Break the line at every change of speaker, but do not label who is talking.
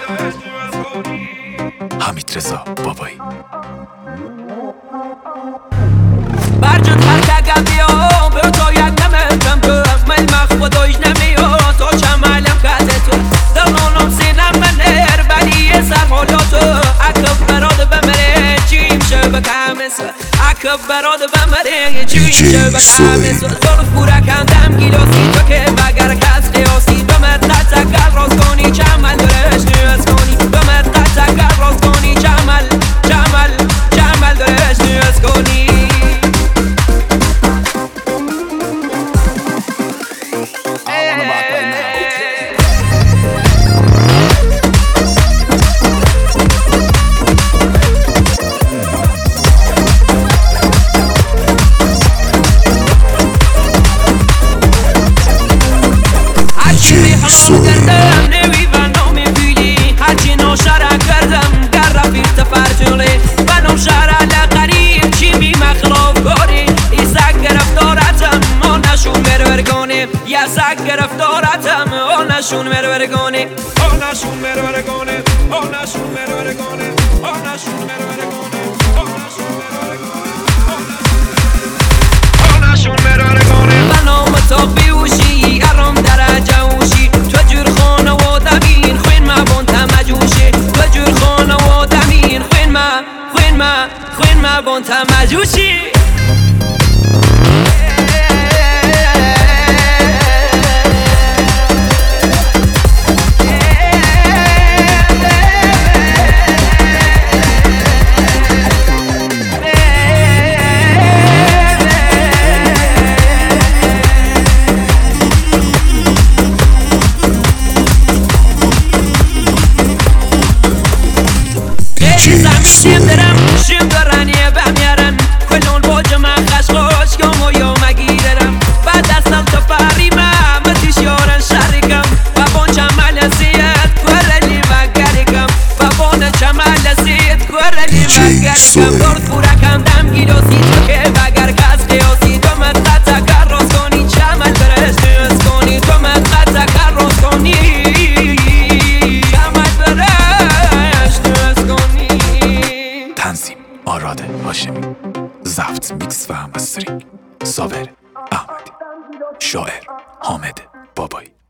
حمیدرضا بابایی
برجت هر که بیام به تو یک نمیتم تو من مخودوش نمیام تو چمالم کده تو دمانم سینم من اربلی سر حالاتو عکب براد بمره چیم شو بکمس عکب براد بمره چیم شو بکمس ظرف پورا کندم گیلاسی تو که بگر کس قیاسی بمت تکر راست کنی چمل درش نیاز کنی بمت تکر راست کنی چمل درش نیاز کنی یا سگ گرفتارتم آنشون مرورگانه آنشون مرورگانه آنشون مرورگانه آنشون مرورگانه آنشون مرورگانه بنام تا بیوشی ارام درجه اوشی تو جور خانه و دمین خوین ما بانتم مجوشی تو جور خانه و دمین خوین ما بانتم مجوشی شیم دارنیه بمیارن کلون باج من خشخاش یا مگیرم بعد دستم تا فریمه متیش یارن شریکم و بان چمل سید کرلی مگریکم و بان چمل سید کرلی مگریکم دارد پورکم دم گیلاسی تو که بگر کس قیاسی تو مدقت تکر راست کنی چمل برش نیاز کنی تو مدقت تکر راست کنی چمل برش نیاز کنی.
تنظیم آراد هاشمی، ضبط میکس و همبسترینگ صابر احمدی، شاعر حامد بابایی.